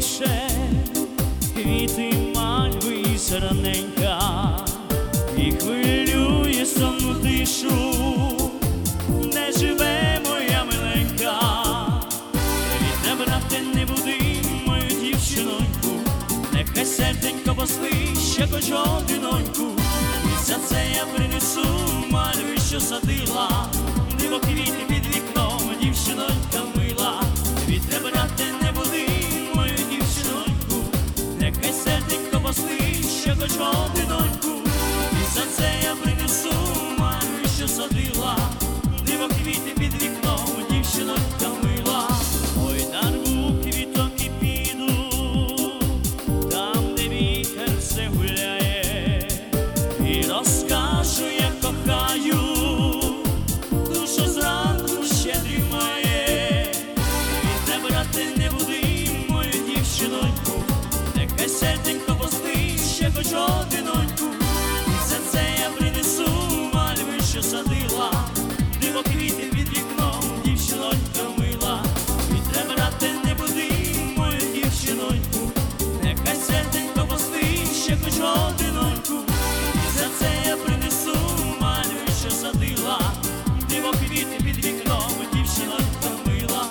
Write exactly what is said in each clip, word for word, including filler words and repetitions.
пише квіти, мальви і зелененька, і хвилює сонну тишу, де живе моя миленька. Від брате, не буди мою дівчиноньку, нехай серденько поспить ще хоч годиноньку. І за це я принесу мальви, що садила, диво квіти під вікном, дівчинонька мила. Від брате, не буди мою дівчиноньку, нехай серденько поспить ще хоч годиноньку. І за це я принесу мальви, що садила, диво квіти під вікном, дівчинонька мила. Ой, нарву квіток і піду там, де вітер все гуляє, і розкажу, як кохаю ту, що зранку ще дрімає. Від брате, не буди мою дівчиноньку, нехай серденько поспить ще хоч годиноньку. І за це я принесу мальви, що садила, диво квіти під вікном, дівчинонька мила. Від брате, не буди мою дівчиноньку, нехай серденько поспить ще хоч годиноньку. І за це я принесу мальви, що садила, диво квіти під вікном, дівчинонька мила.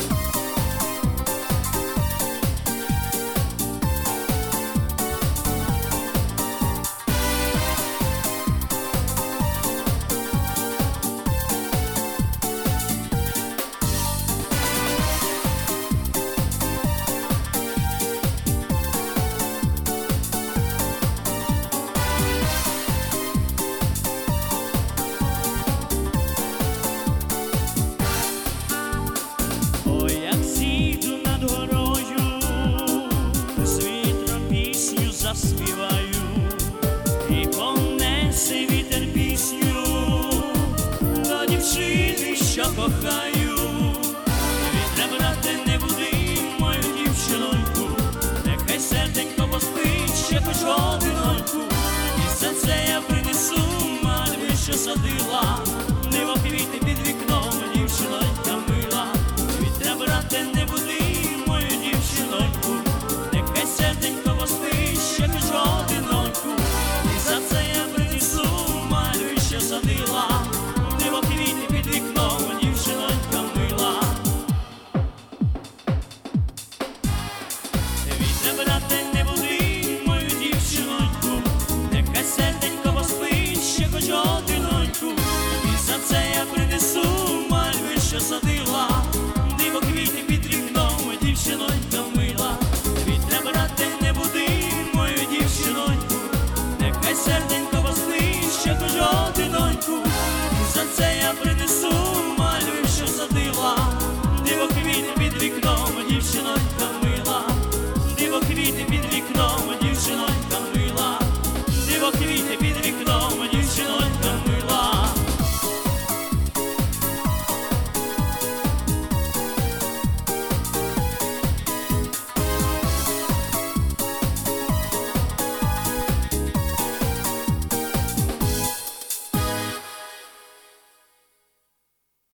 Ой, як сіду над горою, з вітром пісню заспіваю, і понесе вітер пісню до дівчини, що кохаю. Від брате, не буди мою дівчиноньку, нехай серденько поспить ще хоч годиноньку. І за це я принесу мальви, що садила, диво квіти під вікном, дівчинонька мила. Від брате, не буди мою дівчиноньку, нехай серденько поспить ще хоч годиноньку. І за це я принесу мальви, що садила, диво квіти під вікном, дівчинонька мила. Від брате, не буди мою дівчиноньку, нехай серденько поспить ще хоч годиноньку. І за це я принесу мальви, що садила, диво квіти під вікном, дівчинонька мила. Від брате, не буди мою дівчиноньку, нехай серденько поспить ще хоч годиноньку. І за це я принесу мальви, що садила, диво квіти під вікном, дівчинонька мила. Диво квіти під вікном, дівчинонька мила. Диво квіти під вікном,